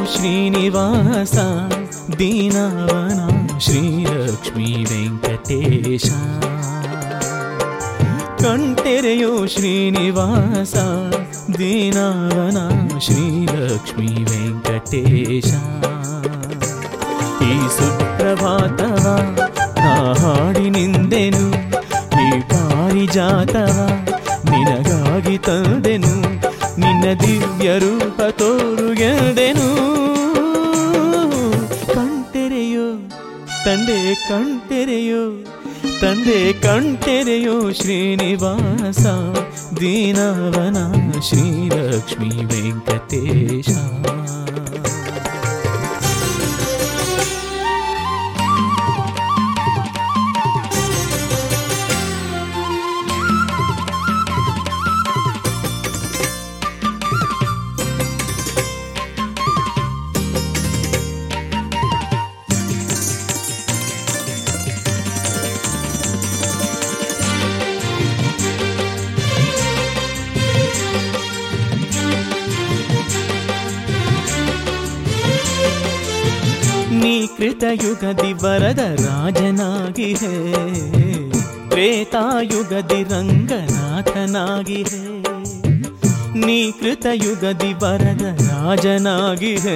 ಶ್ರೀನಿವಾಸ ದೀನವನ ಶ್ರೀಲಕ್ಷ್ಮೀ ವೆಂಕಟೇಶ. ಕಣ್ತೆರೆಯೋ ಶ್ರೀನಿವಾಸ ದೀನವನ ಶ್ರೀಲಕ್ಷ್ಮೀ ವೆಂಕಟೇಶ. ಈ ಸುಪ್ರಭಾತವ ನಾ ಹಾಡಿ ನಿಂದೆನು, ಈ ಪಾರಿಜಾತವ ನಿನಗಾಗಿ ತಂದೆನು, ನಿನ್ನ ದಿವ್ಯ ರೂಪ ತೋರುಗೆದೆನು. ಕಣ್ತೆರೆಯೋ ತಂದೆ ಕಣ್ತೆರೆಯೋ ತಂದೆ ಕಣ್ತೆರೆಯೋ ಶ್ರೀನಿವಾಸ ದೀನವನ ಶ್ರೀಲಕ್ಷ್ಮೀ ವೆಂಕಟೇಶ. ನೀ ಕೃತಯುಗದಿ ವರದ ರಾಜನಾಗಿ ಹೇ, ತ್ರೇತಾಯುಗದಿ ರಂಗನಾಥನಾಗಿ ಹೇ. ನೀ ಕೃತಯುಗದಿ ವರದ ರಾಜನಾಗಿ ಹೇ,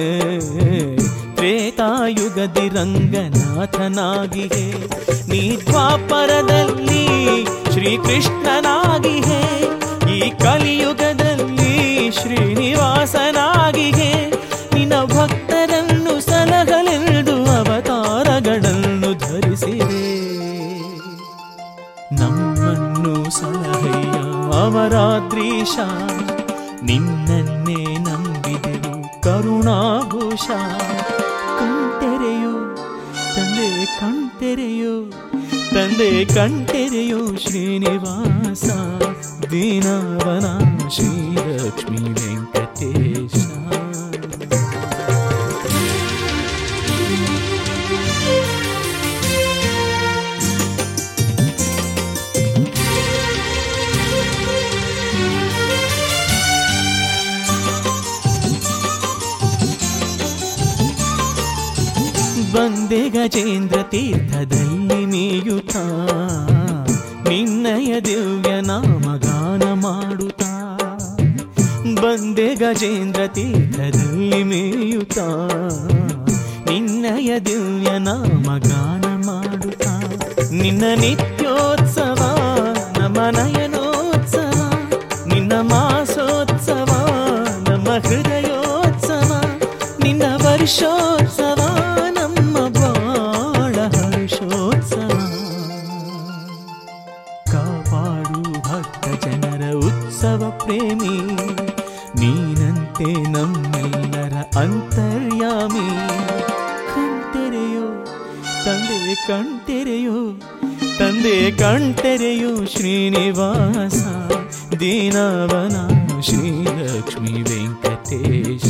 ತ್ರೇತಾಯುಗದಿ ರಂಗನಾಥನಾಗಿ ಹೇ. ನೀ ದ್ವಾಪರದಲ್ಲಿ ಶ್ರೀಕೃಷ್ಣನಾಗಿ ಹೇ, ಈ ಕಲಿಯುಗದಲ್ಲಿ ಶ್ರೀನಿವಾಸನಾಗಿ ಹೇ. ನಿನ್ನ ಭಕ್ತರನ್ನು ಸಲಹಲೆಂದು ಅವತಾರಗಳನ್ನು ಧರಿಸಿದೆ, ನಮ್ಮನ್ನು ಸಲಹಯ್ಯ ಅವರಾದ್ರೀಶ. ನಿನ್ನನ್ನೇ ನಂಬಿದೆವು ಕರುಣಾಭೂಷ. ಕಣ್ತೆರೆಯೋ ತಂದೆ ಕಣ್ತೆರೆಯೋ ತಂದೆ ಕಣ್ತೆರೆಯೋ ಶ್ರೀನಿವಾಸ ದೀನವನ ಶ್ರೀಲಕ್ಷ್ಮೀ ವೆಂಕಟೇಶ. ಬಂದೆ ಗಜೇಂದ್ರ ತೀರ್ಥದಲ್ಲಿ ನೀಯುತ್ತಾ, ನಿನ್ನಯ ದಿವ್ಯ ನಾಮಗಾನ ಮಾಡುತ್ತಾ. ಬಂದೆ ಗಜೇಂದ್ರ ತೀರ್ಥದಲ್ಲಿ ಮೇಯುತ್ತಾ, ನಿನ್ನಯ ದಿವ್ಯ ನಾಮಗಾನ ಮಾಡುತ್ತಾ. ನಿನ್ನ ನಿತ್ಯೋತ್ಸವ ನಮ್ಮ ನಯನೋತ್ಸವ, ನಿನ್ನ ಮಾಸೋತ್ಸವ ನಮ್ಮ ಹೃದಯೋತ್ಸವ, ನಿನ್ನ ವರ್ಷೋತ್ಸವ ಪ್ರೇಮಿ. ನೀನಂತೆ ನಮ್ಮೆಲ್ಲರ ಅಂತರ್ಯಾಮಿ. ಕಣ್ತೆರೆಯೋ ತಂದೆ ಕಣ್ತೆರೆಯೋ ತಂದೆ ಕಣ್ತೆರೆಯೋ ಶ್ರೀನಿವಾಸ ದೀನವನ ಶ್ರೀಲಕ್ಷ್ಮೀ ವೆಂಕಟೇಶ.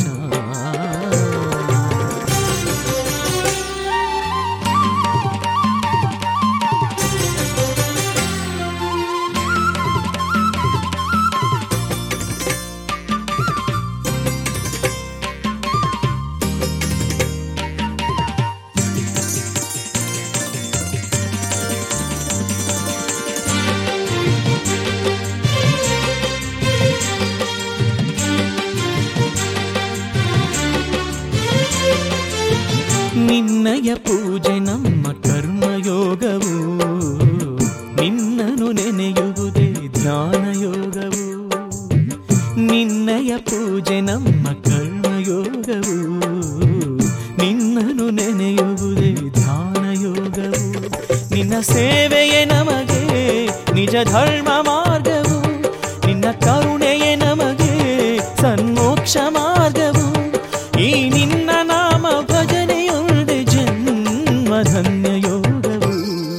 ನಿನ್ನಯ ಪೂಜೆ ನಮ್ಮ ಕರ್ಮಯೋಗವು, ನಿನ್ನನು ನೆನೆಯುವುದೇ ಧ್ಯಾನಯೋಗವು. ನಿನ್ನಯ ಪೂಜೆ ನಮ್ಮ ಕರ್ಮಯೋಗವು, ನಿನ್ನನು ನೆನೆಯುವುದೇ ಧ್ಯಾನಯೋಗವು. ನಿನ್ನ ಸೇವೆಯೇ ನಮಗೆ ನಿಜ ಧರ್ಮ ಮಾರ್ಗವು, ನಿನ್ನ ಕರುಣೆಯೇ ನಮಗೆ ಸನ್ಮೋಕ್ಷ ಮಾರ್ಗವು. ಈ ನಿನ್ನ ನಾಮ ಭಜನೆಯೊಂದೆ ಜನ್ಮಧನ್ಯ ಯೋಗವು.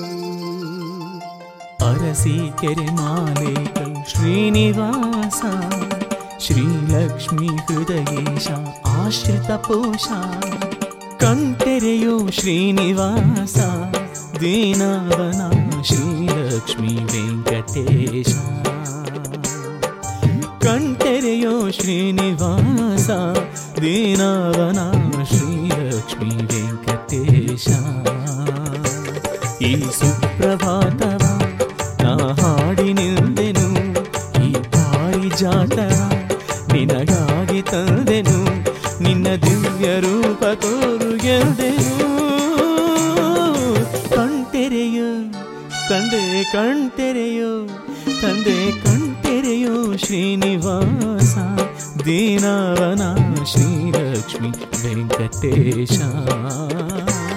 ಅರಸಿ ಕೆರೆ ಮಾಲೇಕಲ್ ಶ್ರೀನಿವಾಸ ಶ್ರೀಲಕ್ಷ್ಮೀ ಹೃದಯೇಶ ಆಶ್ರಿತ ಪೋಷ. ಕಣ್ತೆರೆಯೋ ಶ್ರೀನಿವಾಸ ದೀನವನ ಶ್ರೀಲಕ್ಷ್ಮೀ ವೆಂಕಟೇಶ. ಕಣ್ತೆರೆಯೋ ಶ್ರೀನಿವಾಸ ದೀನವನ ಶ್ರೀಲಕ್ಷ್ಮೀ ವೆಂಕಟೇಶ. ಈ ಸುಪ್ರಭಾತವ ನಾ ಹಾಡಿ ನಿಂದೆನು, ಈ ಪಾರಿಜಾತವ ನಿನಗಾಗಿ ತಂದೆನು, ನಿನ್ನ ದಿವ್ಯ ರೂಪ ತೋರು ಗೆಲ್ದೆನು. ಕಣ್ತೆರೆಯೋ ತಂದೆ ಕಣ್ತೆರೆಯೋ, ತಂದೆ ಕಣ್ತೆರೆಯೋ ಶ್ರೀನಿವಾಸ, ದೀನವನ ಶ್ರೀಲಕ್ಷ್ಮೀ ವೆಂಕಟೇಶ.